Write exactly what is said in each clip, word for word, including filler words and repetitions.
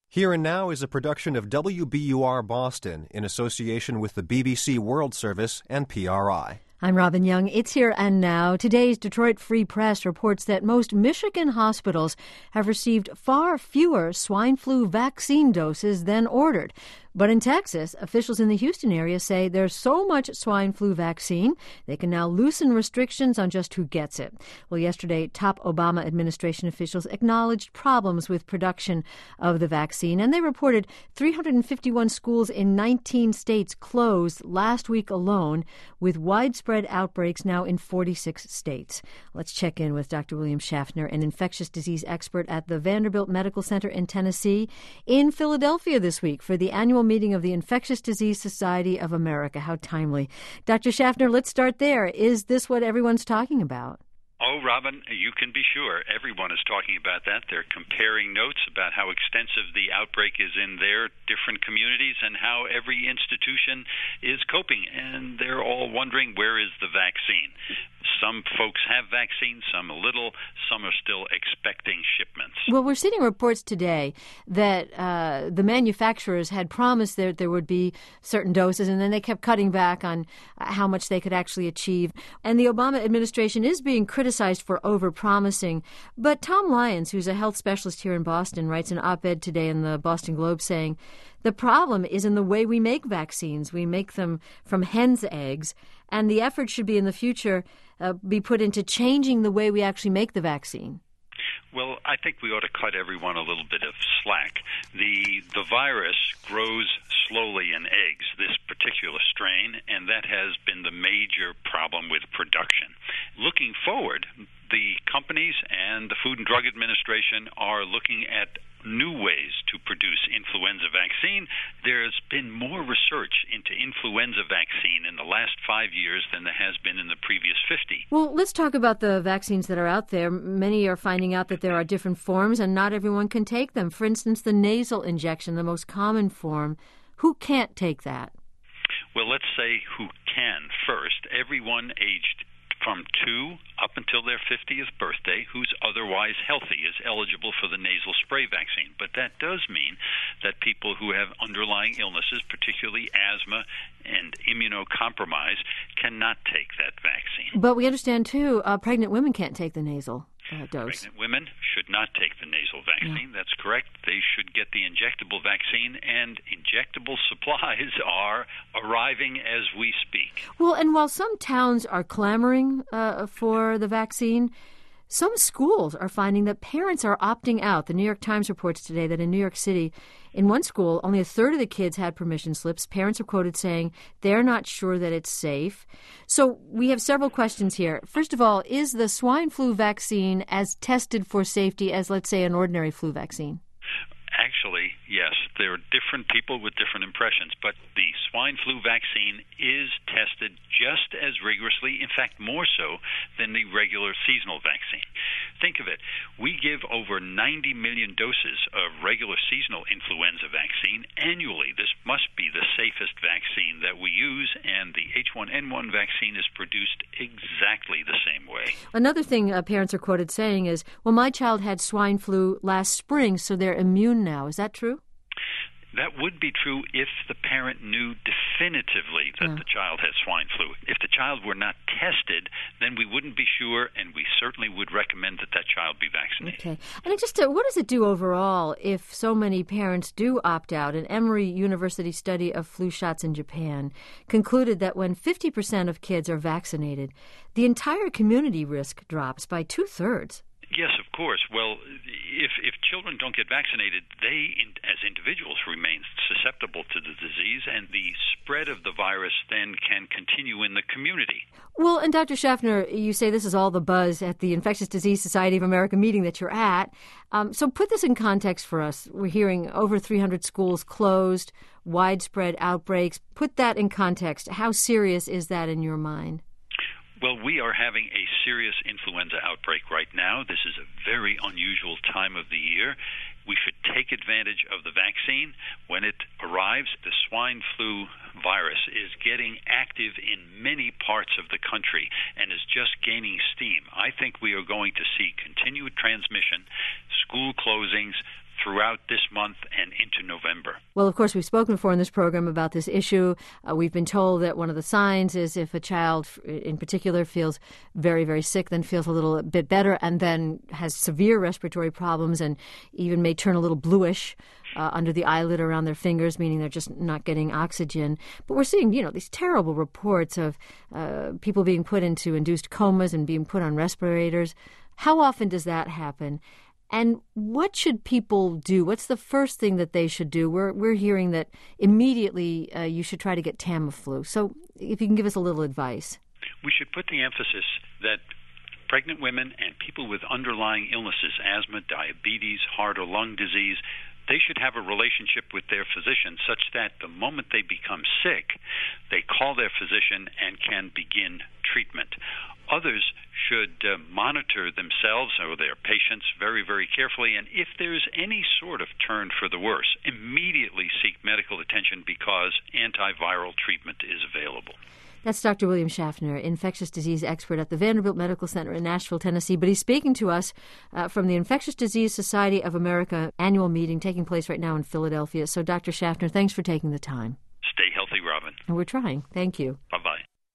Here and Now is a production of W B U R Boston in association with the B B C World Service and P R I. I'm Robin Young. It's Here and Now. Today's Detroit Free Press reports that most Michigan hospitals have received far fewer swine flu vaccine doses than ordered. But in Texas, officials in the Houston area say there's so much swine flu vaccine, they can now loosen restrictions on just who gets it. Well, yesterday, top Obama administration officials acknowledged problems with production of the vaccine, and they reported three hundred fifty-one schools in nineteen states closed last week alone, with widespread outbreaks now in forty-six states. Let's check in with Doctor William Schaffner, an infectious disease expert at the Vanderbilt Medical Center in Tennessee, in Philadelphia this week for the annual meeting of the Infectious Disease Society of America. How timely. Doctor Schaffner, let's start there. Is this what everyone's talking about? Oh, Robin, you can be sure everyone is talking about that. They're comparing notes about how extensive the outbreak is in their different communities and how every institution is coping. And they're all wondering, where is the vaccine? Some folks have vaccines, some a little, some are still expecting shipments. Well, we're seeing reports today that uh, the manufacturers had promised that there would be certain doses, and then they kept cutting back on how much they could actually achieve. And the Obama administration is being criticized for over-promising. But Tom Lyons, who's a health specialist here in Boston, writes an op-ed today in the Boston Globe saying, the problem is in the way we make vaccines. We make them from hen's eggs, and the effort should be in the future uh, be put into changing the way we actually make the vaccine. Well, I think we ought to cut everyone a little bit of slack. The the virus grows slowly in eggs, this particular strain, and that has been the major problem with production. Looking forward, the companies and the Food and Drug Administration are looking at new ways to produce influenza vaccine. There's been more research into influenza vaccine in the last five years than there has been in the previous fifty. Well, let's talk about the vaccines that are out there. Many are finding out that there are different forms, and not everyone can take them. For instance, the nasal injection, the most common form. Who can't take that? Well, let's say who can first. Everyone aged from two up until their fiftieth birthday who's otherwise healthy is eligible for the nasal spray vaccine. But that does mean that people who have underlying illnesses, particularly asthma and immunocompromised, cannot take that vaccine. But we understand, too, uh, pregnant women can't take the nasal uh, dose. Pregnant women should not take the nasal vaccine. Yeah. That's correct. They should get the injectable vaccine, and injectable supplies are arriving as we speak. Well, and while some towns are clamoring uh, for the vaccine, some schools are finding that parents are opting out. The New York Times reports today that in New York City, in one school, only a third of the kids had permission slips. Parents are quoted saying they're not sure that it's safe. So we have several questions here. First of all, is the swine flu vaccine as tested for safety as, let's say, an ordinary flu vaccine? Actually, yes, there are different people with different impressions, but the swine flu vaccine is tested just as rigorously, in fact, more so than the regular seasonal vaccine. Think of it. We give over ninety million doses of regular seasonal influenza vaccine annually. This must be the safest vaccine that we use, and the H one N one vaccine is produced exactly the same way. Another thing uh, parents are quoted saying is, well, my child had swine flu last spring, so they're immune now. Is that true? That would be true if the parent knew definitively that yeah. the child had swine flu. If the child were not tested, then we wouldn't be sure, and we certainly would recommend that that child be vaccinated. Okay. And it just, uh, what does it do overall if so many parents do opt out? An Emory University study of flu shots in Japan concluded that when fifty percent of kids are vaccinated, the entire community risk drops by two-thirds. Yes, of course. Well, if if children don't get vaccinated, they, in, as individuals, remain susceptible to the disease, and the spread of the virus then can continue in the community. Well, and Doctor Schaffner, you say this is all the buzz at the Infectious Disease Society of America meeting that you're at. Um, so put this in context for us. We're hearing over three hundred schools closed, widespread outbreaks. Put that in context. How serious is that in your mind? Well, we are having a serious influenza outbreak right now. This is a very unusual time of the year. We should take advantage of the vaccine. When it arrives, the swine flu virus is getting active in many parts of the country and is just gaining steam. I think we are going to see continued transmission, school closings, throughout this month and into November. Well, of course, we've spoken before in this program about this issue. Uh, we've been told that one of the signs is if a child in particular feels very, very sick, then feels a little bit better, and then has severe respiratory problems and even may turn a little bluish uh, under the eyelid around their fingers, meaning they're just not getting oxygen. But we're seeing, you know, these terrible reports of uh, people being put into induced comas and being put on respirators. How often does that happen? And what should people do? What's the first thing that they should do? We're we're hearing that immediately uh, you should try to get Tamiflu. So if you can give us a little advice. We should put the emphasis that pregnant women and people with underlying illnesses, asthma, diabetes, heart or lung disease, they should have a relationship with their physician such that the moment they become sick, they call their physician and can begin treatment. Others should uh, monitor themselves or their patients very, very carefully, and if there's any sort of turn for the worse, immediately seek medical attention because antiviral treatment is available. That's Doctor William Schaffner, infectious disease expert at the Vanderbilt Medical Center in Nashville, Tennessee. But he's speaking to us uh, from the Infectious Disease Society of America annual meeting taking place right now in Philadelphia. So, Doctor Schaffner, thanks for taking the time. Stay healthy, Robin. And we're trying. Thank you. Bye-bye.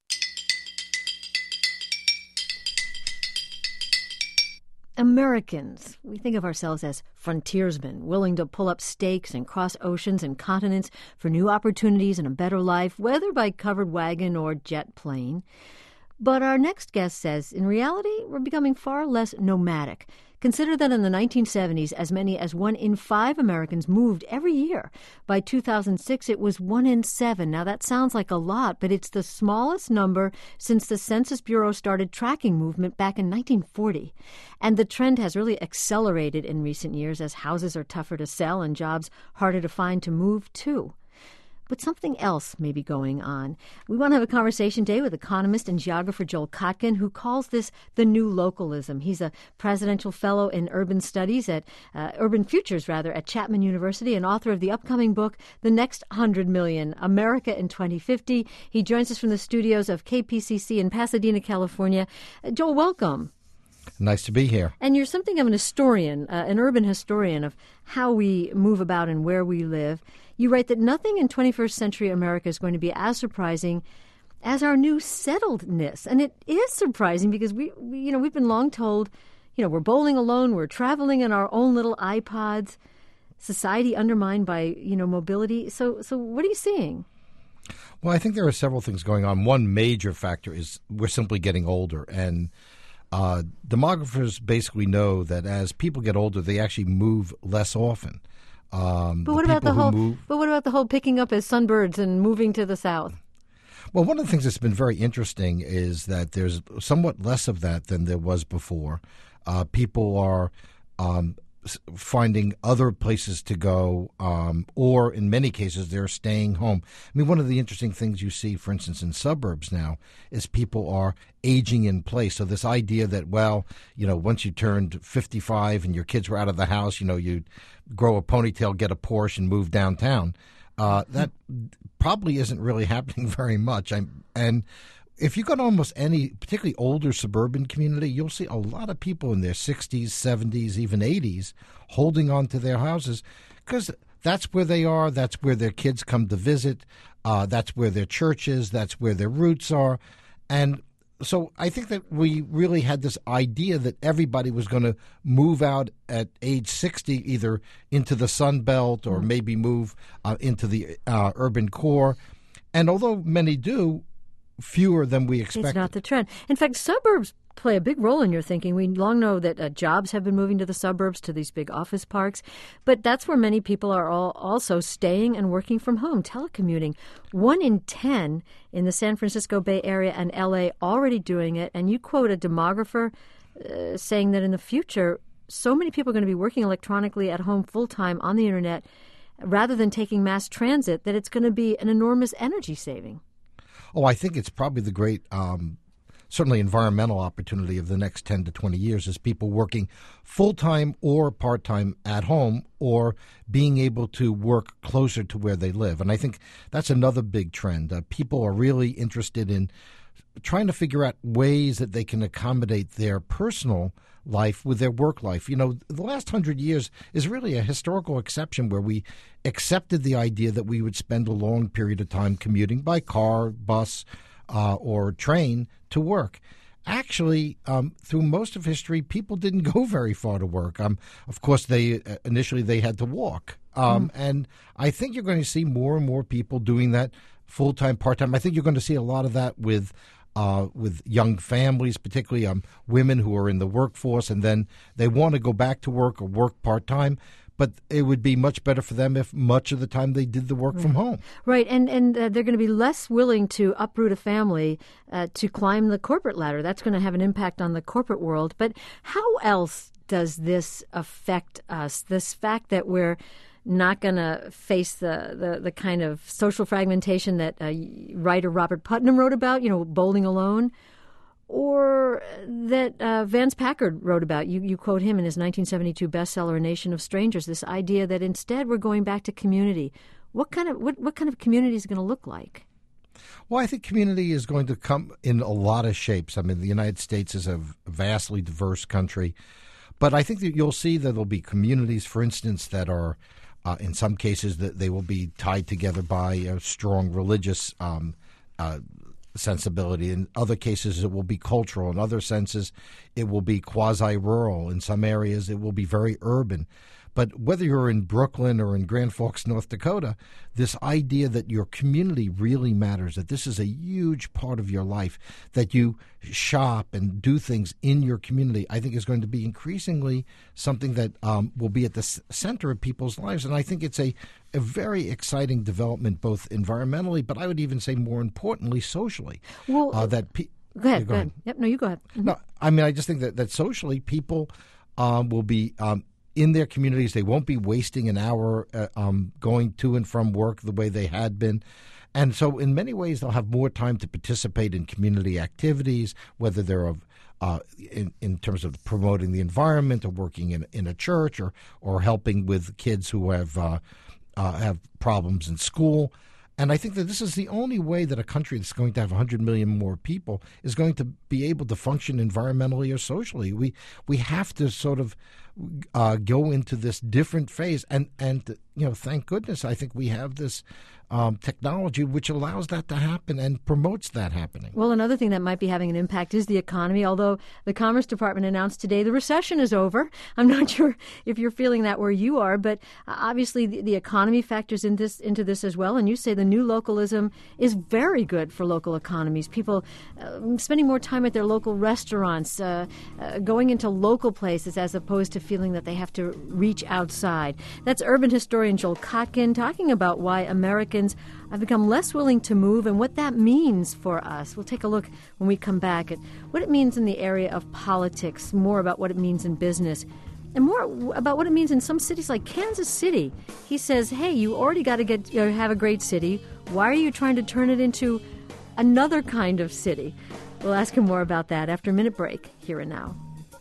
Americans, we think of ourselves as frontiersmen, willing to pull up stakes and cross oceans and continents for new opportunities and a better life, whether by covered wagon or jet plane. But our next guest says, in reality, we're becoming far less nomadic. Consider that in the nineteen seventies, as many as one in five Americans moved every year. By two thousand six, it was one in seven. Now, that sounds like a lot, but it's the smallest number since the Census Bureau started tracking movement back in nineteen forty. And the trend has really accelerated in recent years as houses are tougher to sell and jobs harder to find to move to. But something else may be going on. We want to have a conversation today with economist and geographer Joel Kotkin, who calls this the new localism. He's a presidential fellow in urban studies at uh, urban futures, rather, at Chapman University, and author of the upcoming book, The Next one hundred million, America in twenty fifty. He joins us from the studios of K P C C in Pasadena, California. Uh, Joel, welcome. Nice to be here. And you're something of an historian, uh, an urban historian of how we move about and where we live. You write that nothing in twenty-first century America is going to be as surprising as our new settledness. And it is surprising because we, we you know, we've been long told, you know, we're bowling alone, we're traveling in our own little iPods, society undermined by, you know, mobility. So, so what are you seeing? Well, I think there are several things going on. One major factor is we're simply getting older, and uh, demographers basically know that as people get older, they actually move less often. Um, but what about the whole? Move, but what about the whole picking up as sunbirds and moving to the south? Well, one of the things that's been very interesting is that there's somewhat less of that than there was before. Uh, people are um, finding other places to go, um, or in many cases, they're staying home. I mean, one of the interesting things you see, for instance, in suburbs now is people are aging in place. So this idea that, well, you know, once you turned fifty-five and your kids were out of the house, you know, you'd grow a ponytail, get a Porsche, and move downtown. Uh, that probably isn't really happening very much. I'm, and if you go to almost any particularly older suburban community, you'll see a lot of people in their sixties, seventies, even eighties holding on to their houses because that's where they are. That's where their kids come to visit. Uh, that's where their church is. That's where their roots are. And so I think that we really had this idea that everybody was going to move out at age sixty, either into the Sun Belt or maybe move uh, into the uh, urban core. And although many do, fewer than we expected. It's not the trend. In fact, suburbs play a big role in your thinking. We long know that uh, jobs have been moving to the suburbs, to these big office parks, but that's where many people are all also staying and working from home, telecommuting. One in ten in the San Francisco Bay Area and L A already doing it, and you quote a demographer uh, saying that in the future, so many people are going to be working electronically at home full-time on the Internet rather than taking mass transit, that it's going to be an enormous energy saving. Oh, I think it's probably the great um, certainly environmental opportunity of the next ten to twenty years is people working full-time or part-time at home or being able to work closer to where they live. And I think that's another big trend. Uh, people are really interested in trying to figure out ways that they can accommodate their personal life with their work life. You know, the last hundred years is really a historical exception where we accepted the idea that we would spend a long period of time commuting by car, bus, uh, or train to work. Actually, um, through most of history, people didn't go very far to work. Um, of course, they uh, initially they had to walk. Um, mm-hmm. And I think you're going to see more and more people doing that full-time, part-time. I think you're going to see a lot of that with Uh, with young families, particularly um, women who are in the workforce, and then they want to go back to work or work part-time, but it would be much better for them if much of the time they did the work right. from home. Right, and, and uh, they're going to be less willing to uproot a family uh, to climb the corporate ladder. That's going to have an impact on the corporate world. But how else does this affect us, this fact that we're not going to face the, the, the kind of social fragmentation that uh, writer Robert Putnam wrote about, you know, bowling alone, or that uh, Vance Packard wrote about. You, you quote him in his nineteen seventy-two bestseller, A Nation of Strangers, this idea that instead we're going back to community. What kind of what, what kind of community is it going to look like? Well, I think community is going to come in a lot of shapes. I mean, the United States is a vastly diverse country, but I think that you'll see that there'll be communities, for instance, that are Uh, in some cases, that they will be tied together by a strong religious um, uh, sensibility. In other cases, it will be cultural. In other senses, it will be quasi-rural. In some areas, it will be very urban. But whether you're in Brooklyn or in Grand Forks, North Dakota, this idea that your community really matters, that this is a huge part of your life, that you shop and do things in your community, I think is going to be increasingly something that um, will be at the c- center of people's lives. And I think it's a, a very exciting development, both environmentally, but I would even say more importantly, socially. Well, uh, that pe- go ahead. yeah, go go ahead. ahead. Yep. No, you go ahead. Mm-hmm. No, I mean, I just think that, that socially people um, will be um, in their communities. They won't be wasting an hour uh, um, going to and from work the way they had been. And so in many ways, they'll have more time to participate in community activities, whether they're of uh, in, in terms of promoting the environment or working in, in a church or, or helping with kids who have uh, uh, have problems in school. And I think that this is the only way that a country that's going to have one hundred million more people is going to be able to function environmentally or socially. We we have to sort of uh, go into this different phase. And, and, you know, thank goodness, I think we have this um, technology which allows that to happen and promotes that happening. Well, another thing that might be having an impact is the economy, although the Commerce Department announced today the recession is over. I'm not sure if you're feeling that where you are, but obviously the, the economy factors in this, into this as well. And you say the new localism is very good for local economies. People uh, spending more time at their local restaurants, uh, uh, going into local places as opposed to feeling that they have to reach outside. That's urban historian Joel Kotkin talking about why Americans have become less willing to move and what that means for us. We'll take a look when we come back at what it means in the area of politics, more about what it means in business, and more about what it means in some cities like Kansas City. He says, hey, you already got to get you know, have a great city. Why are you trying to turn it into another kind of city? We'll ask him more about that after a minute break, here and now.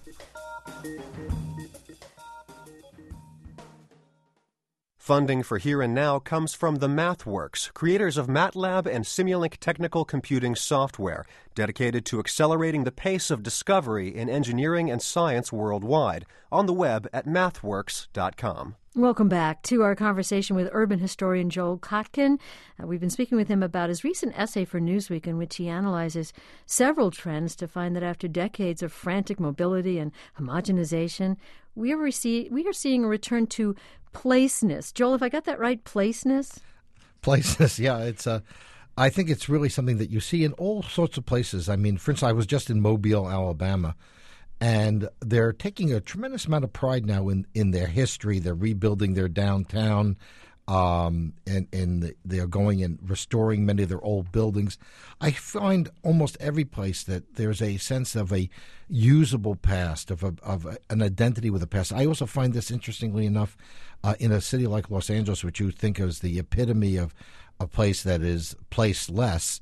Funding for Here and Now comes from the MathWorks, creators of MATLAB and Simulink technical computing software, dedicated to accelerating the pace of discovery in engineering and science worldwide, on the web at mathworks dot com. Welcome back to our conversation with urban historian Joel Kotkin. Uh, we've been speaking with him about his recent essay for Newsweek in which he analyzes several trends to find that after decades of frantic mobility and homogenization, we are, rece- we are seeing a return to placeness. Joel, if I got that right, placeness? Placeness, yeah. It's a, I think it's really something that you see in all sorts of places. I mean, for instance, I was just in Mobile, Alabama, and they're taking a tremendous amount of pride now in, in their history. They're rebuilding their downtown, um, and, and they're going and restoring many of their old buildings. I find almost every place that there's a sense of a usable past, of, a, of a, an identity with a past. I also find this, interestingly enough, uh, in a city like Los Angeles, which you think of as the epitome of a place that is placeless.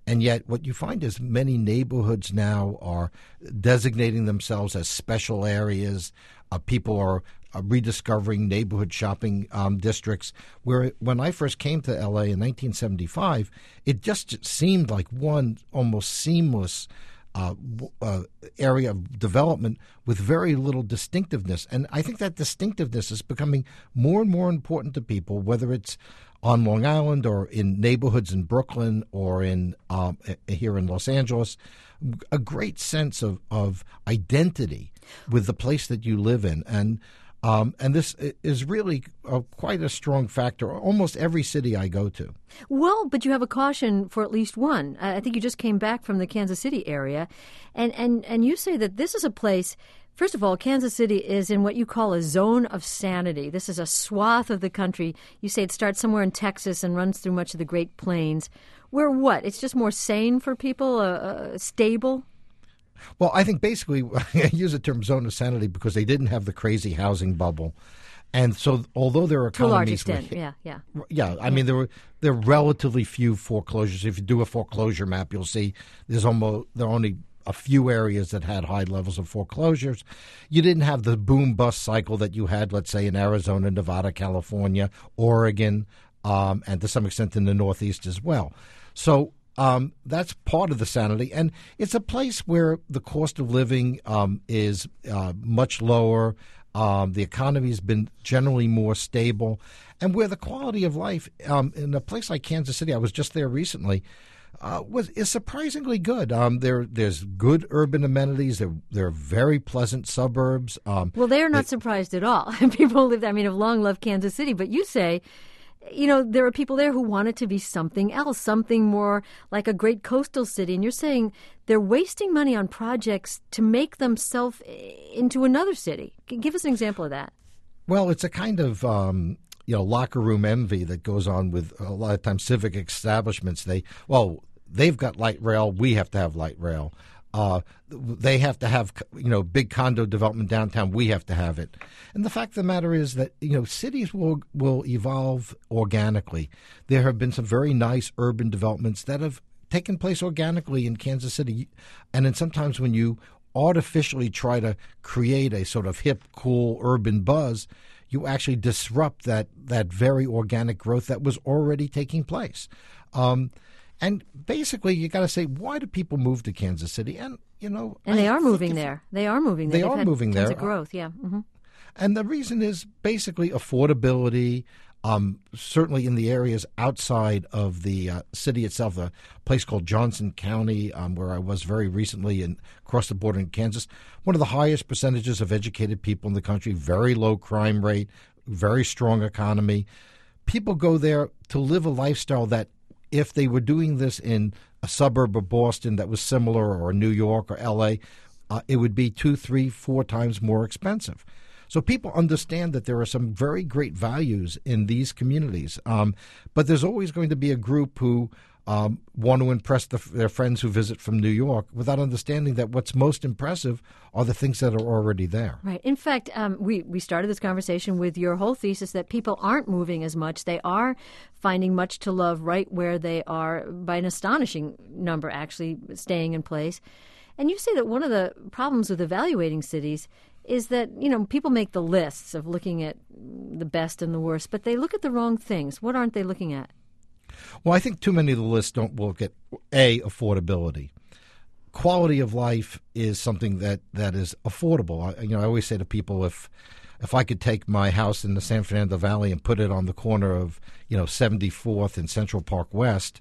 And yet what you find is many neighborhoods now are designating themselves as special areas. Uh, people are uh, rediscovering neighborhood shopping um, districts, where when I first came to L A in nineteen seventy-five, it just seemed like one almost seamless uh, uh, area of development with very little distinctiveness. And I think that distinctiveness is becoming more and more important to people, whether it's on Long Island or in neighborhoods in Brooklyn or in um, here in Los Angeles, a great sense of, of identity with the place that you live in. And um, and this is really a, quite a strong factor. Almost every city I go to. Well, but you have a caution for at least one. I think you just came back from the Kansas City area, and, and, and you say that this is a place. First of all, Kansas City is in what you call a zone of sanity. This is a swath of the country. You say it starts somewhere in Texas and runs through much of the Great Plains. Where what? It's just more sane for people, uh, uh, stable? Well, I think basically I use the term zone of sanity because they didn't have the crazy housing bubble. And so although there are economies... To a large extent, were, yeah, yeah. Yeah, I mean, there were there are relatively few foreclosures. If you do a foreclosure map, you'll see there's almost there are only a few areas that had high levels of foreclosures. You didn't have the boom-bust cycle that you had, let's say, in Arizona, Nevada, California, Oregon, um, and to some extent in the Northeast as well. So um, that's part of the sanity. And it's a place where the cost of living um, is uh, much lower. Um, the economy has been generally more stable. And where the quality of life um, in a place like Kansas City, I was just there recently, Uh, was is surprisingly good. Um, there, there's good urban amenities. There, there are very pleasant suburbs. Um, well, they are not they, surprised at all. People live. I mean, have long loved Kansas City, but you say, you know, there are people there who want it to be something else, something more like a great coastal city. And you're saying they're wasting money on projects to make themselves into another city. Give us an example of that. Well, it's a kind of um, you know, locker room envy that goes on with a lot of times civic establishments. They, well, they've got light rail. We have to have light rail. Uh, they have to have, you know, big condo development downtown. We have to have it. And the fact of the matter is that, you know, cities will will evolve organically. There have been some very nice urban developments that have taken place organically in Kansas City. And then sometimes when you artificially try to create a sort of hip, cool urban buzz, you actually disrupt that that very organic growth that was already taking place. Um, and basically, you got to say, why do people move to Kansas City? And you know, and they I are moving there. They are moving there. They They've are had moving tons there. Of growth, yeah. Mm-hmm. And the reason is basically affordability. Um, certainly in the areas outside of the uh, city itself, a place called Johnson County, um, where I was very recently and across the border in Kansas, one of the highest percentages of educated people in the country, very low crime rate, very strong economy. People go there to live a lifestyle that if they were doing this in a suburb of Boston that was similar, or New York or L A, uh, it would be two, three, four times more expensive. So people understand that there are some very great values in these communities. Um, but there's always going to be a group who um, want to impress the, their friends who visit from New York without understanding that what's most impressive are the things that are already there. Right. In fact, um, we, we started this conversation with your whole thesis that people aren't moving as much. They are finding much to love right where they are, by an astonishing number actually staying in place. And you say that one of the problems with evaluating cities is that, you know, people make the lists of looking at the best and the worst, but they look at the wrong things. What aren't they looking at? Well, I think too many of the lists don't look at, A, affordability. Quality of life is something that, that is affordable. I, you know, I always say to people, if if I could take my house in the San Fernando Valley and put it on the corner of, you know, seventy-fourth and Central Park West,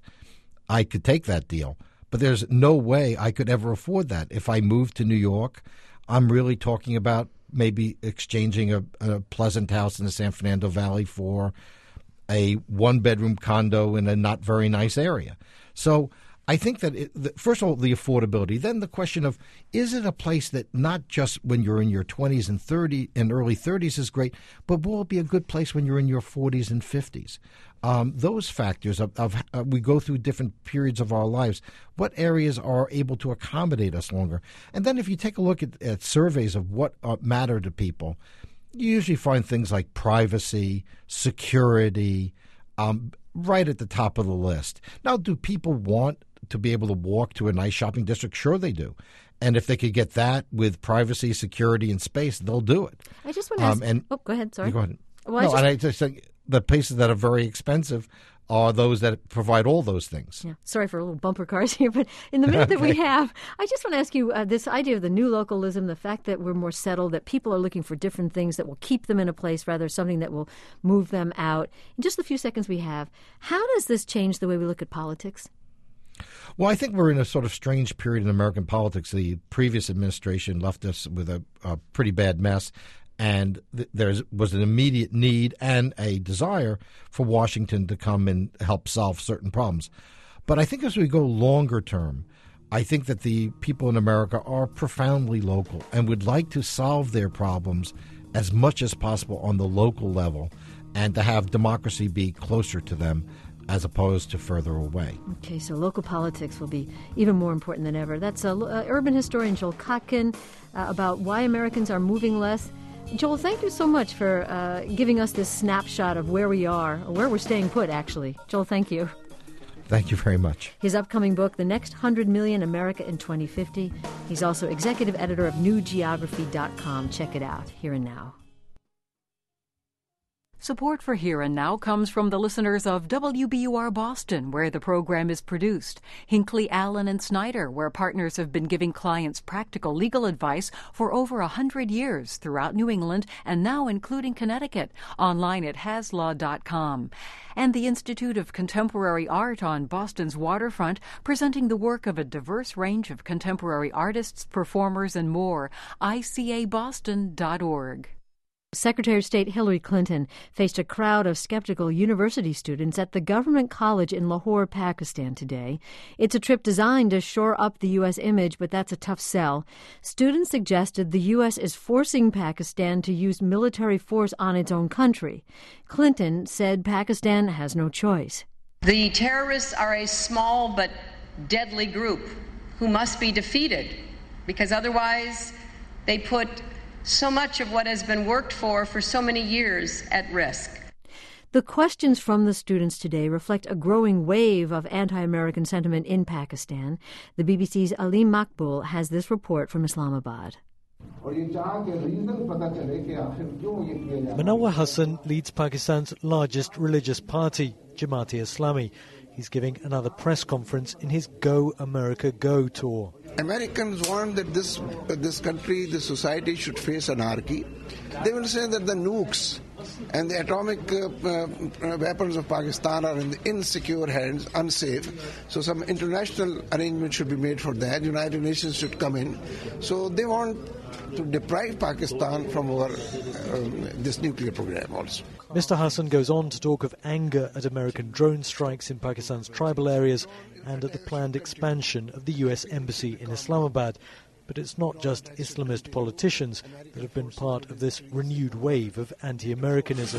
I could take that deal. But there's no way I could ever afford that. If I moved to New York, I'm really talking about maybe exchanging a, a pleasant house in the San Fernando Valley for a one-bedroom condo in a not very nice area. So I think that, it, the, first of all, the affordability. Then the question of, is it a place that not just when you're in your twenties and thirties and early thirties is great, but will it be a good place when you're in your forties and fifties? Um, those factors of, of uh, we go through different periods of our lives. What areas are able to accommodate us longer? And then if you take a look at, at surveys of what uh, matter to people, you usually find things like privacy, security, um, right at the top of the list. Now, do people want to be able to walk to a nice shopping district? Sure they do. And if they could get that with privacy, security, and space, they'll do it. I just want to ask... Um, and, oh, go ahead, sorry. Go ahead. Well, no, I just, and I just think the places that are very expensive are those that provide all those things. Yeah. Sorry for a little bumper cars here, but in the minute that we have, I just want to ask you uh, this idea of the new localism, the fact that we're more settled, that people are looking for different things that will keep them in a place rather than something that will move them out. In just the few seconds we have, how does this change the way we look at politics? Well, I think we're in a sort of strange period in American politics. The previous administration left us with a, a pretty bad mess. And th- there was an immediate need and a desire for Washington to come and help solve certain problems. But I think as we go longer term, I think that the people in America are profoundly local and would like to solve their problems as much as possible on the local level and to have democracy be closer to them as opposed to further away. Okay, so local politics will be even more important than ever. That's uh, uh, urban historian Joel Kotkin uh, about why Americans are moving less. Joel, thank you so much for uh, giving us this snapshot of where we are, or where we're staying put, actually. Joel, thank you. Thank you very much. His upcoming book, The Next one hundred million America in twenty fifty. He's also executive editor of new geography dot com. Check it out, Here and Now. Support for Here and Now comes from the listeners of W B U R Boston, where the program is produced, Hinckley, Allen, and Snyder, where partners have been giving clients practical legal advice for over a hundred years throughout New England and now including Connecticut, online at has law dot com. And the Institute of Contemporary Art on Boston's waterfront, presenting the work of a diverse range of contemporary artists, performers, and more, I C A boston dot org. Secretary of State Hillary Clinton faced a crowd of skeptical university students at the government college in Lahore, Pakistan today. It's a trip designed to shore up the U S image, but that's a tough sell. Students suggested the U S is forcing Pakistan to use military force on its own country. Clinton said Pakistan has no choice. The terrorists are a small but deadly group who must be defeated, because otherwise they put so much of what has been worked for for so many years at risk. The questions from the students today reflect a growing wave of anti-American sentiment in Pakistan. The B B C's Aleem Makbul has this report from Islamabad. Munawar Hassan leads Pakistan's largest religious party, Jamaat-e-Islami. He's giving another press conference in his Go America Go tour. Americans want that this uh, this country, this society should face anarchy. They will say that the nukes and the atomic uh, uh, weapons of Pakistan are in the insecure hands, unsafe. So some international arrangement should be made for that. United Nations should come in. So they want to deprive Pakistan from our uh, this nuclear program also. Mister Hassan goes on to talk of anger at American drone strikes in Pakistan's tribal areas and at the planned expansion of the U S Embassy in Islamabad. But it's not just Islamist politicians that have been part of this renewed wave of anti-Americanism.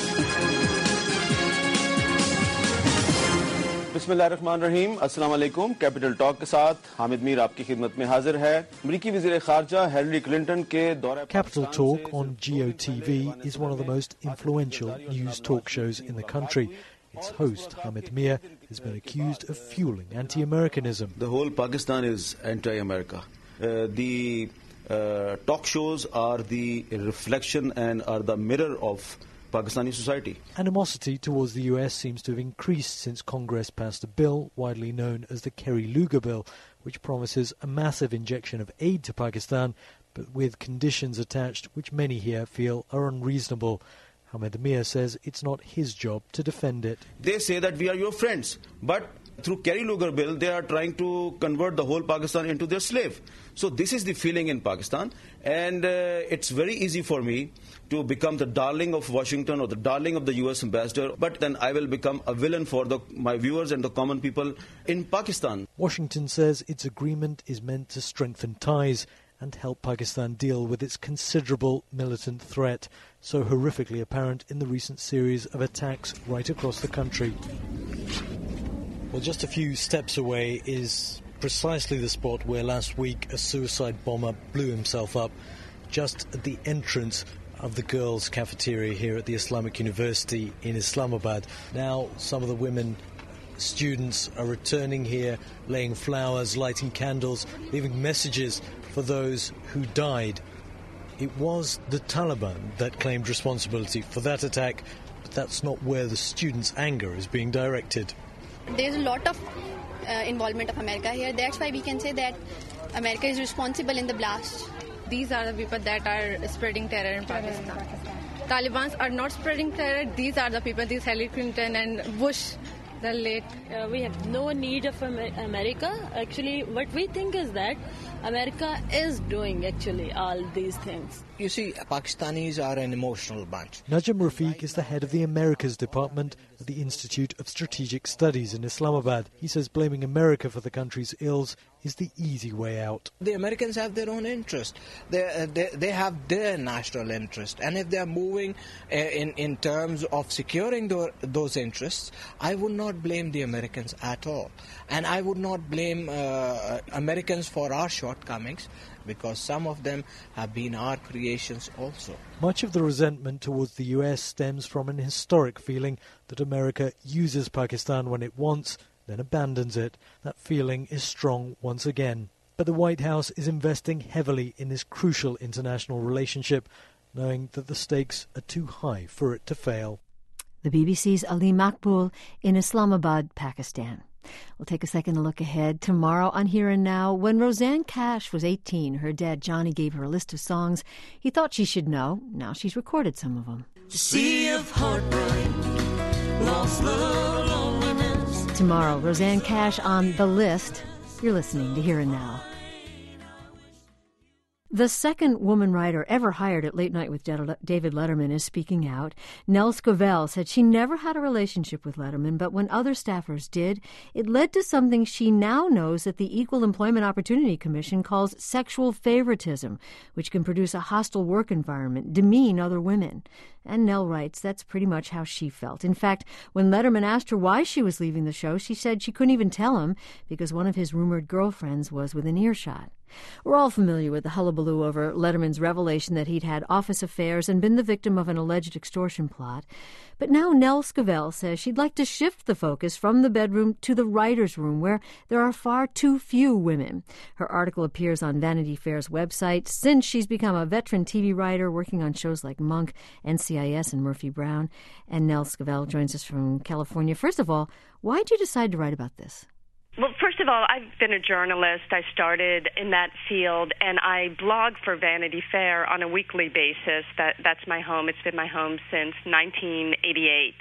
बिस्मिल्लाहिर्रहमानिर्रहीम अस्सलाम वालेकुम capital talk के साथ हामिद मीर आपकी खिदमत में हाजिर है अमेरिकी वज़ीर ख़ारजा हिलरी क्लिंटन के दौरे Capital Talk on G O T V is one of the most influential news talk shows in the country. Its host, Hamid Mir, has been accused of fueling anti-Americanism. The whole Pakistan is anti-America. Uh, the uh, talk shows are the reflection and are the mirror of Pakistani society. Animosity towards the U S seems to have increased since Congress passed a bill widely known as the Kerry-Lugar Bill, which promises a massive injection of aid to Pakistan, but with conditions attached which many here feel are unreasonable. Hamid Mir says it's not his job to defend it. They say that we are your friends, but through Kerry-Lugar Bill, they are trying to convert the whole Pakistan into their slave. So this is the feeling in Pakistan, and uh, it's very easy for me to become the darling of Washington or the darling of the U S ambassador, but then I will become a villain for the, my viewers and the common people in Pakistan. Washington says its agreement is meant to strengthen ties and help Pakistan deal with its considerable militant threat, so horrifically apparent in the recent series of attacks right across the country. Well, just a few steps away is precisely the spot where last week a suicide bomber blew himself up, just at the entrance of the girls' cafeteria here at the Islamic University in Islamabad. Now, some of the women students are returning here, laying flowers, lighting candles, leaving messages for those who died. It was the Taliban that claimed responsibility for that attack, but that's not where the students' anger is being directed. There's a lot of uh, involvement of America here. That's why we can say that America is responsible in the blast. These are the people that are spreading terror in Pakistan. Taliban are not spreading terror. These are the people, these Hillary Clinton and Bush, the late. Uh, we have no need of America. Actually, what we think is that America is doing actually all these things. You see, Pakistanis are an emotional bunch. Najam Rafiq is the head of the Americas Department at the Institute of Strategic Studies in Islamabad. He says blaming America for the country's ills is the easy way out. The Americans have their own interest. They, uh, they, they have their national interest. And if they are moving uh, in, in terms of securing the, those interests, I would not blame the Americans at all. And I would not blame uh, Americans for our shortcomings, because some of them have been our creations also. Much of the resentment towards the U S stems from an historic feeling that America uses Pakistan when it wants, then abandons it. That feeling is strong once again. But the White House is investing heavily in this crucial international relationship, knowing that the stakes are too high for it to fail. The B B C's Ali Makbul in Islamabad, Pakistan. We'll take a second to look ahead. Tomorrow on Here and Now, when Rosanne Cash was eighteen, her dad Johnny gave her a list of songs he thought she should know. Now she's recorded some of them. The sea of heartbreak, lost love, loneliness. Tomorrow, Rosanne Cash on The List. You're listening to Here and Now. The second woman writer ever hired at Late Night with David Letterman is speaking out. Nell Scovell said she never had a relationship with Letterman, but when other staffers did, it led to something she now knows that the Equal Employment Opportunity Commission calls sexual favoritism, which can produce a hostile work environment, demean other women. And Nell writes that's pretty much how she felt. In fact, when Letterman asked her why she was leaving the show, she said she couldn't even tell him because one of his rumored girlfriends was within earshot. We're all familiar with the hullabaloo over Letterman's revelation that he'd had office affairs and been the victim of an alleged extortion plot. But now Nell Scovell says she'd like to shift the focus from the bedroom to the writer's room, where there are far too few women. Her article appears on Vanity Fair's website. Since she's become a veteran T V writer working on shows like Monk, N C I S, and Murphy Brown. And Nell Scovell joins us from California. First of all, why'd you decide to write about this? Well, first of all, I've been a journalist. I started in that field, and I blog for Vanity Fair on a weekly basis. That That's my home. It's been my home since nineteen eighty-eight.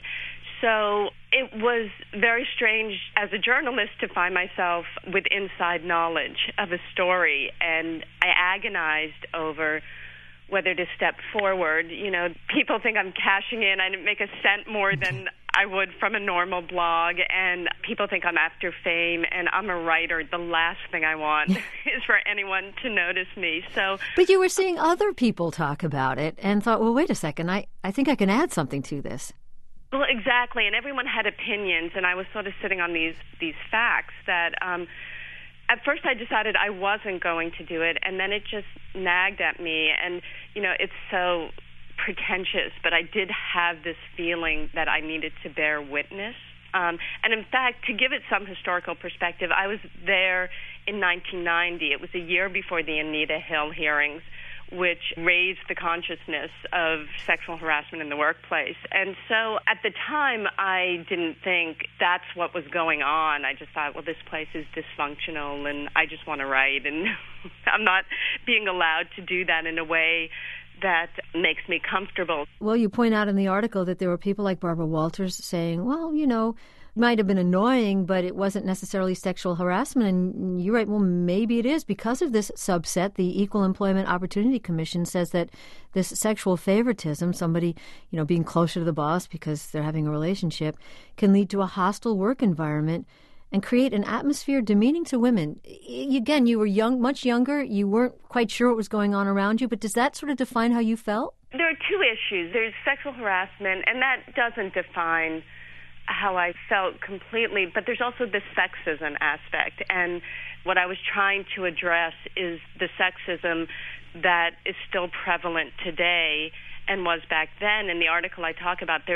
So it was very strange as a journalist to find myself with inside knowledge of a story, and I agonized over whether to step forward. You know, people think I'm cashing in. I didn't make a cent more than I would from a normal blog, and people think I'm after fame, and I'm a writer. The last thing I want is for anyone to notice me. So, But you were seeing other people talk about it and thought, well, wait a second, I, I think I can add something to this. Well, exactly, and everyone had opinions, and I was sort of sitting on these, these facts that... Um, At first I decided I wasn't going to do it, and then it just nagged at me. And, you know, it's so pretentious, but I did have this feeling that I needed to bear witness. Um, and, in fact, to give it some historical perspective, I was there in nineteen ninety. It was a year before the Anita Hill hearings, which raised the consciousness of sexual harassment in the workplace. And so at the time, I didn't think that's what was going on. I just thought, well, this place is dysfunctional, and I just want to write, and I'm not being allowed to do that in a way that makes me comfortable. Well, you point out in the article that there were people like Barbara Walters saying, well, you know, it might have been annoying, but it wasn't necessarily sexual harassment. And you write, well, maybe it is because of this subset. The Equal Employment Opportunity Commission says that this sexual favoritism, somebody, you know, being closer to the boss because they're having a relationship, can lead to a hostile work environment and create an atmosphere demeaning to women. Again, you were young, much younger. You weren't quite sure what was going on around you, but does that sort of define how you felt? There are two issues. There's sexual harassment, and that doesn't define how I felt completely, but there's also the sexism aspect. And what I was trying to address is the sexism that is still prevalent today and was back then. In the article I talk about, there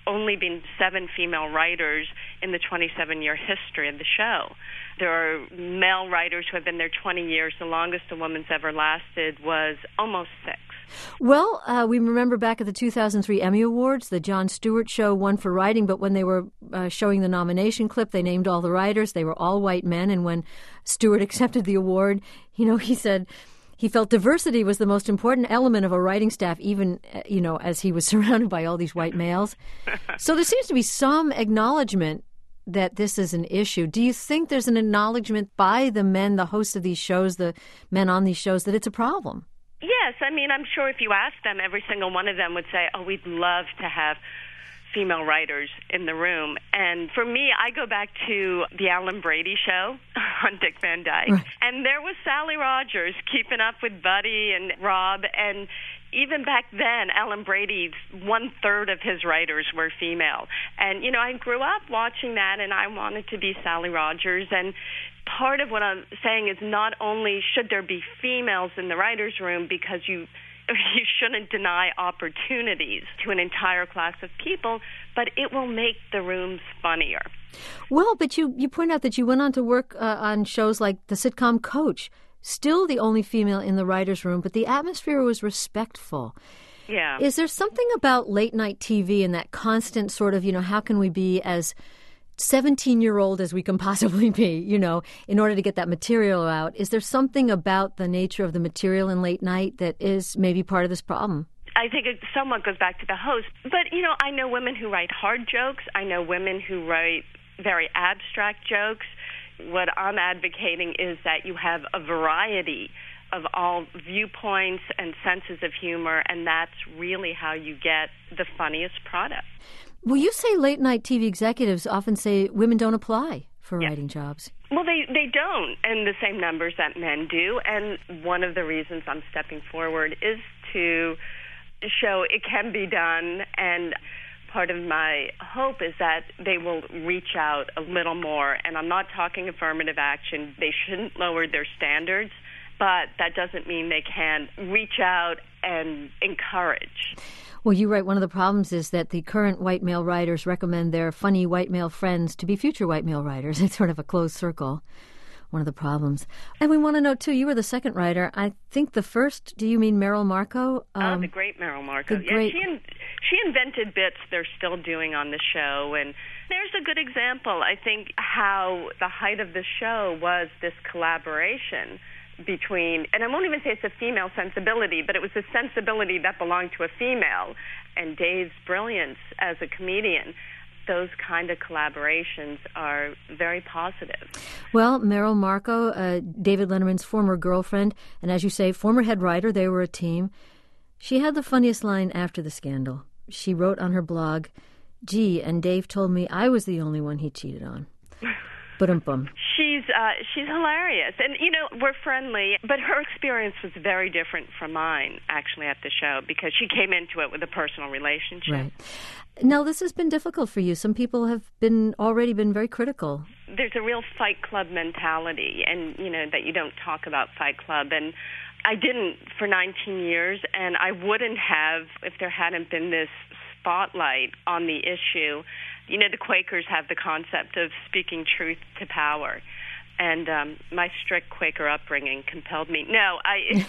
only been seven female writers in the twenty-seven-year history of the show. There are male writers who have been there twenty years. The longest a woman's ever lasted was almost six. Well, uh, we remember back at the two thousand three Emmy Awards, the Jon Stewart show won for writing, but when they were uh, showing the nomination clip, they named all the writers. They were all white men, and when Stewart accepted the award, you know, he said he felt diversity was the most important element of a writing staff, even, uh, you know, as he was surrounded by all these white males. So there seems to be some acknowledgement that this is an issue. Do you think there's an acknowledgement by the men, the hosts of these shows, the men on these shows, that it's a problem? Yes, I mean, I'm sure if you ask them, every single one of them would say, oh, we'd love to have female writers in the room. And for me, I go back to the Alan Brady show on Dick Van Dyke. Right. And there was Sally Rogers keeping up with Buddy and Rob. And even back then, Alan Brady's one-third of his writers were female. And, you know, I grew up watching that, and I wanted to be Sally Rogers. And part of what I'm saying is not only should there be females in the writers' room, because you you shouldn't deny opportunities to an entire class of people, but it will make the rooms funnier. Well, but you, you point out that you went on to work uh, on shows like the sitcom Coach, still the only female in the writers' room, but the atmosphere was respectful. Yeah. Is there something about late-night T V and that constant sort of, you know, how can we be as seventeen-year-old as we can possibly be, you know, in order to get that material out? Is there something about the nature of the material in late night that is maybe part of this problem? I think it somewhat goes back to the host. But, you know, I know women who write hard jokes. I know women who write very abstract jokes. What I'm advocating is that you have a variety of all viewpoints and senses of humor, and that's really how you get the funniest product. Well, you say late-night T V executives often say women don't apply for yeah. writing jobs. Well, they, they don't in the same numbers that men do, and one of the reasons I'm stepping forward is to show it can be done, and part of my hope is that they will reach out a little more, and I'm not talking affirmative action. They shouldn't lower their standards, but that doesn't mean they can't reach out and encourage. Well, you write one of the problems is that the current white male writers recommend their funny white male friends to be future white male writers. It's sort of a closed circle, one of the problems. And we want to know, too, you were the second writer. I think the first, do you mean Merrill Markoe? Um, oh, the great Merrill Markoe. The yeah, great... she, in, she invented bits they're still doing on the show. And there's a good example, I think, how the height of the show was this collaboration between, and I won't even say it's a female sensibility, but it was a sensibility that belonged to a female, and Dave's brilliance as a comedian. Those kind of collaborations are very positive. Well, Merrill Markoe, uh, David Letterman's former girlfriend, and as you say, former head writer, they were a team. She had the funniest line after the scandal. She wrote on her blog, "Gee, and Dave told me I was the only one he cheated on." Ba-dum-bum. She's uh, she's hilarious, and you know we're friendly. But her experience was very different from mine, actually, at the show, because she came into it with a personal relationship. Right. Now, this has been difficult for you. Some people have been already been very critical. There's a real Fight Club mentality, and you know that you don't talk about Fight Club, and I didn't for nineteen years, and I wouldn't have if there hadn't been this spotlight on the issue. You know, the Quakers have the concept of speaking truth to power, and um, my strict Quaker upbringing compelled me. No, I,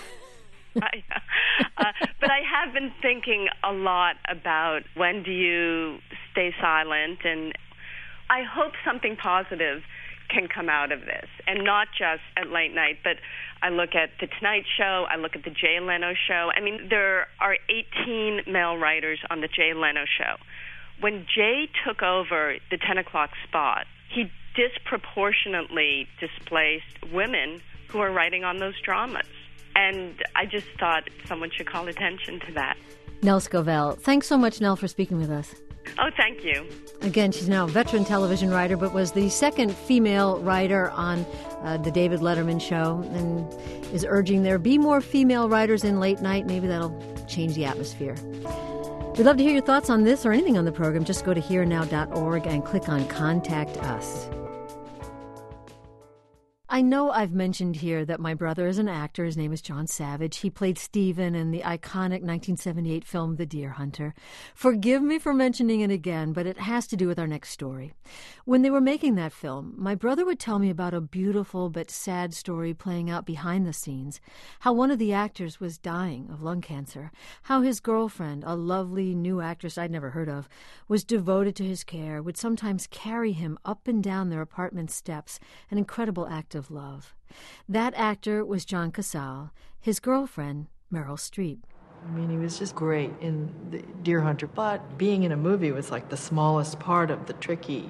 I uh, but I have been thinking a lot about when do you stay silent, and I hope something positive can come out of this, and not just at late night, but I look at The Tonight Show, I look at the Jay Leno show. I mean, there are eighteen male writers on the Jay Leno show. When Jay took over the ten o'clock spot, he disproportionately displaced women who are writing on those dramas. And I just thought someone should call attention to that. Nell Scovell. Thanks so much, Nell, for speaking with us. Oh, thank you. Again, she's now a veteran television writer, but was the second female writer on uh, the David Letterman show, and is urging there be more female writers in late night. Maybe that'll change the atmosphere. We'd love to hear your thoughts on this or anything on the program. Just go to here now dot org and click on Contact Us. I know I've mentioned here that my brother is an actor. His name is John Savage. He played Stephen in the iconic nineteen seventy-eight film The Deer Hunter. Forgive me for mentioning it again, but it has to do with our next story. When they were making that film, my brother would tell me about a beautiful but sad story playing out behind the scenes, how one of the actors was dying of lung cancer, how his girlfriend, a lovely new actress I'd never heard of, was devoted to his care, would sometimes carry him up and down their apartment steps, an incredible act of love. That actor was John Cazale, his girlfriend, Meryl Streep. I mean, he was just great in The Deer Hunter, but being in a movie was like the smallest part of the tricky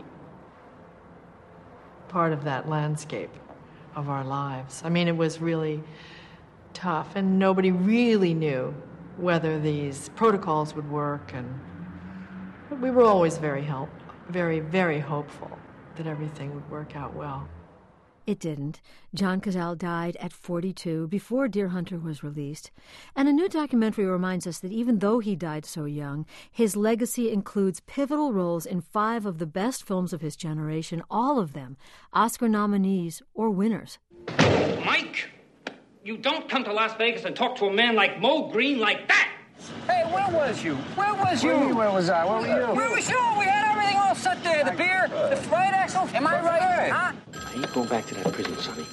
part of that landscape of our lives. I mean, it was really tough, and nobody really knew whether these protocols would work, and but we were always very help, very, very hopeful that everything would work out well. It didn't. John Cazale died at forty-two, before Deer Hunter was released. And a new documentary reminds us that even though he died so young, his legacy includes pivotal roles in five of the best films of his generation, all of them Oscar nominees or winners. Mike, you don't come to Las Vegas and talk to a man like Mo Green like that! Hey, where was you? Where was you? What do you mean, where was I? Where were you? Where was you? We had everything all set there. The beer, the fried Axel. Am I right? Huh? I ain't going back to that prison, Sonny.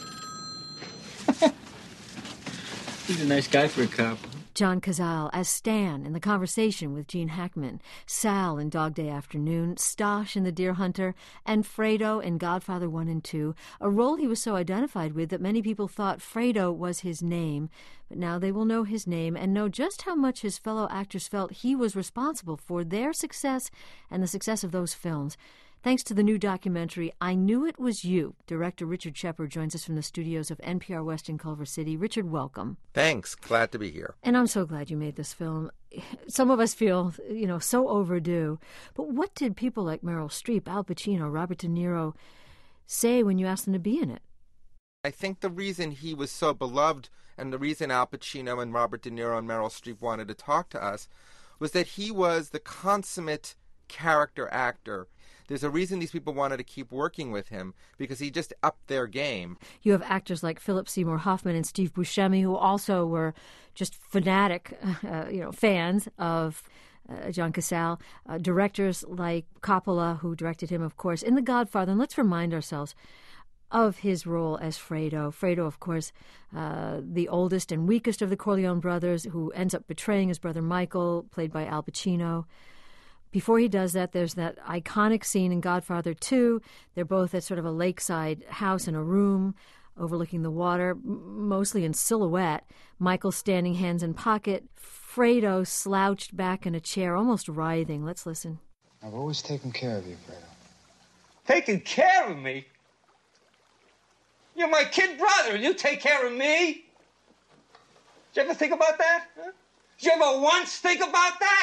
He's a nice guy for a cop. John Cazale as Stan in The Conversation with Gene Hackman, Sal in Dog Day Afternoon, Stosh in The Deer Hunter, and Fredo in Godfather one and two, a role he was so identified with that many people thought Fredo was his name. But now they will know his name and know just how much his fellow actors felt he was responsible for their success and the success of those films. Thanks to the new documentary, I Knew It Was You, director Richard Shepard joins us from the studios of N P R West in Culver City. Richard, welcome. Thanks. Glad to be here. And I'm so glad you made this film. Some of us feel, you know, so overdue. But what did people like Meryl Streep, Al Pacino, Robert De Niro say when you asked them to be in it? I think the reason he was so beloved and the reason Al Pacino and Robert De Niro and Meryl Streep wanted to talk to us was that he was the consummate character actor. There's a reason these people wanted to keep working with him, because he just upped their game. You have actors like Philip Seymour Hoffman and Steve Buscemi, who also were just fanatic, uh, you know, fans of uh, John Cazale. Uh, directors like Coppola, who directed him, of course, in The Godfather. And let's remind ourselves of his role as Fredo. Fredo, of course, uh, the oldest and weakest of the Corleone brothers, who ends up betraying his brother Michael, played by Al Pacino. Before he does that, there's that iconic scene in Godfather two. They're both at sort of a lakeside house in a room overlooking the water, mostly in silhouette. Michael standing hands in pocket. Fredo slouched back in a chair, almost writhing. Let's listen. I've always taken care of you, Fredo. Taking care of me? You're my kid brother, and you take care of me? Did you ever think about that? Huh? Did you ever once think about that?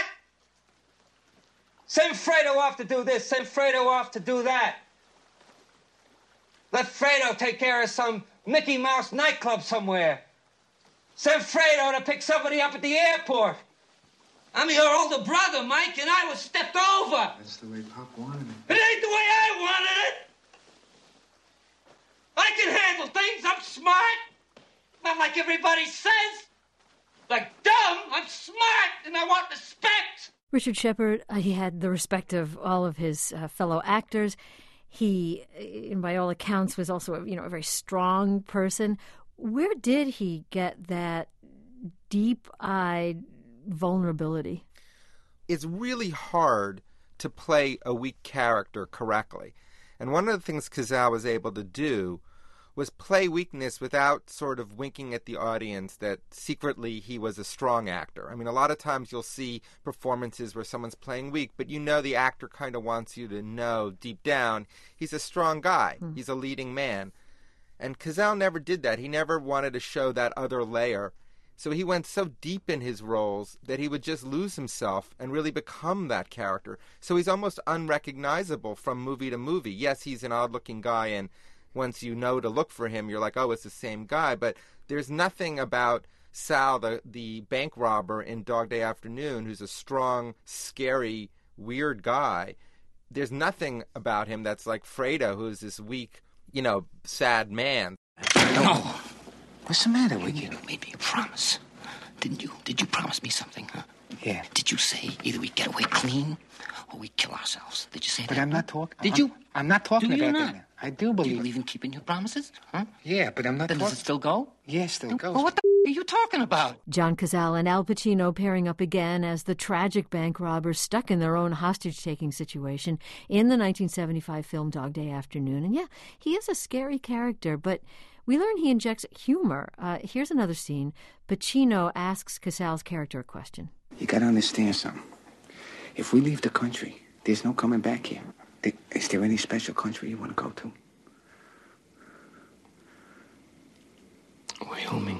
Send Fredo off to do this, send Fredo off to do that. Let Fredo take care of some Mickey Mouse nightclub somewhere. Send Fredo to pick somebody up at the airport. I'm your older brother, Mike, and I was stepped over. That's the way Pop wanted it. It ain't the way I wanted it. I can handle things. I'm smart. Not like everybody says. Like dumb, I'm smart, and I want respect. Richard Shepard, uh, he had the respect of all of his uh, fellow actors. He, and by all accounts, was also a, you know, a very strong person. Where did he get that deep-eyed vulnerability? It's really hard to play a weak character correctly. And one of the things Cazale was able to do was play weakness without sort of winking at the audience that secretly he was a strong actor. I mean, a lot of times you'll see performances where someone's playing weak, but you know the actor kind of wants you to know deep down he's a strong guy. Mm. He's a leading man. And Cazale never did that. He never wanted to show that other layer. So he went so deep in his roles that he would just lose himself and really become that character. So he's almost unrecognizable from movie to movie. Yes, he's an odd-looking guy, and once you know to look for him, you're like, oh, it's the same guy. But there's nothing about Sal, the, the bank robber in Dog Day Afternoon, who's a strong, scary, weird guy. There's nothing about him that's like Fredo, who's this weak, you know, sad man. No. What's the matter with you? You made me a promise. Didn't you? Did you promise me something, huh? Yeah. Did you say either we get away clean or we kill ourselves? Did you say that? But I'm not talking. Did I'm, you? I'm not talking do you about not? that. I do believe. Do you believe in keeping your promises? Huh? Yeah, but I'm not Then talking. does it still go? Yeah, it still goes. Well, what the f- are you talking about? John Cazale and Al Pacino pairing up again as the tragic bank robbers stuck in their own hostage-taking situation in the nineteen seventy-five film Dog Day Afternoon. And yeah, he is a scary character, but we learn he injects humor. Uh, here's another scene. Pacino asks Cazale's character a question. You gotta understand something. If we leave the country, there's no coming back here. Is there any special country you want to go to? Wyoming.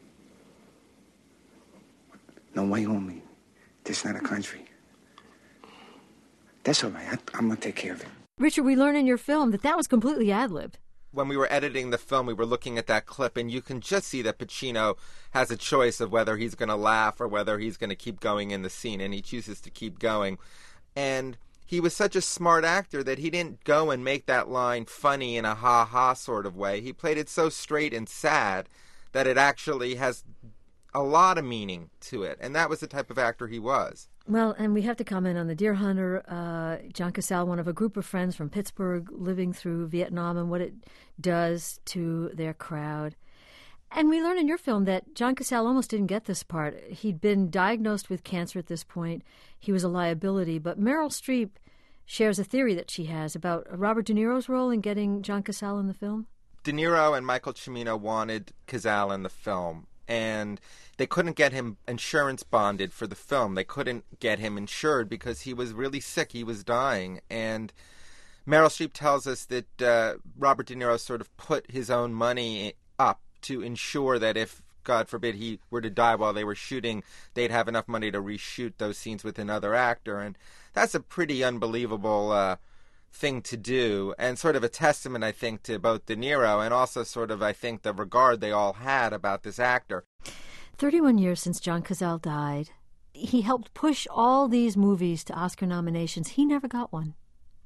No, Wyoming. That's not a country. That's all right. I, I'm going to take care of it. Richard, we learn in your film that that was completely ad-libbed. When we were editing the film, we were looking at that clip, and you can just see that Pacino has a choice of whether he's going to laugh or whether he's going to keep going in the scene, and he chooses to keep going. And he was such a smart actor that he didn't go and make that line funny in a ha-ha sort of way. He played it so straight and sad that it actually has a lot of meaning to it, and that was the type of actor he was. Well, and we have to comment on The Deer Hunter. Uh, John Cazale, one of a group of friends from Pittsburgh living through Vietnam and what it does to their crowd. And we learn in your film that John Cazale almost didn't get this part. He'd been diagnosed with cancer at this point. He was a liability. But Meryl Streep shares a theory that she has about Robert De Niro's role in getting John Cazale in the film. De Niro and Michael Cimino wanted Cazale in the film, and they couldn't get him insurance bonded for the film. They couldn't get him insured because he was really sick. He was dying. And Meryl Streep tells us that uh, Robert De Niro sort of put his own money up to ensure that if, God forbid, he were to die while they were shooting, they'd have enough money to reshoot those scenes with another actor. And that's a pretty unbelievable uh, thing to do, and sort of a testament, I think, to both De Niro and also sort of, I think, the regard they all had about this actor. thirty-one years since John Cazale died. He helped push all these movies to Oscar nominations. He never got one.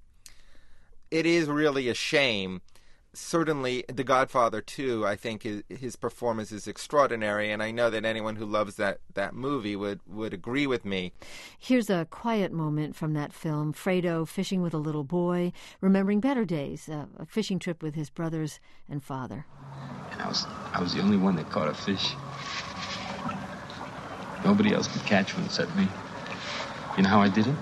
It is really a shame. Certainly, The Godfather two, I think his, his performance is extraordinary, and I know that anyone who loves that, that movie would, would agree with me. Here's a quiet moment from that film. Fredo fishing with a little boy, remembering better days, uh, a fishing trip with his brothers and father. And I was, I was the only one that caught a fish. Nobody else could catch one except me. You know how I did it?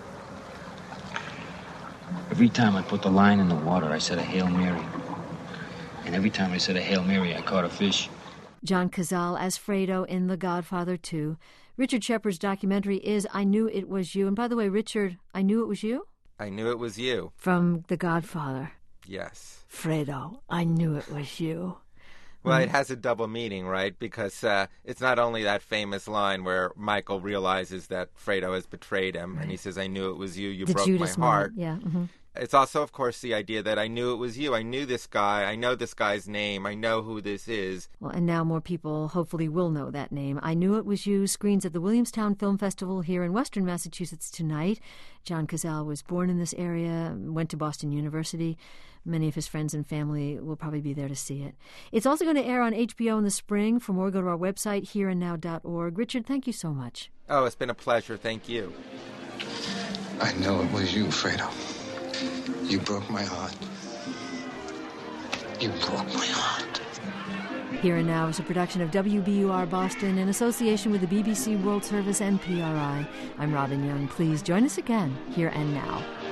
Every time I put the line in the water, I said a Hail Mary. And every time I said a Hail Mary, I caught a fish. John Cazale as Fredo in The Godfather two. Richard Shepard's documentary is I Knew It Was You. And by the way, Richard, I Knew It Was You? I Knew It Was You. From The Godfather. Yes. Fredo, I knew it was you. Well, it has a double meaning, right? Because uh, it's not only that famous line where Michael realizes that Fredo has betrayed him, right, and he says, I knew it was you, you the broke Judas my heart. Moment. Yeah. Mm-hmm. It's also, of course, the idea that I knew it was you. I knew this guy. I know this guy's name. I know who this is. Well, and now more people hopefully will know that name. I Knew It Was You screens at the Williamstown Film Festival here in Western Massachusetts tonight. John Cazale was born in this area, went to Boston University. Many of his friends and family will probably be there to see it. It's also going to air on H B O in the spring. For more, go to our website, here and now dot org. Richard, thank you so much. Oh, it's been a pleasure. Thank you. I know it was you, Fredo. You broke my heart. You broke my heart. Here and Now is a production of W B U R Boston in association with the B B C World Service and P R I. I'm Robin Young. Please join us again, Here and Now.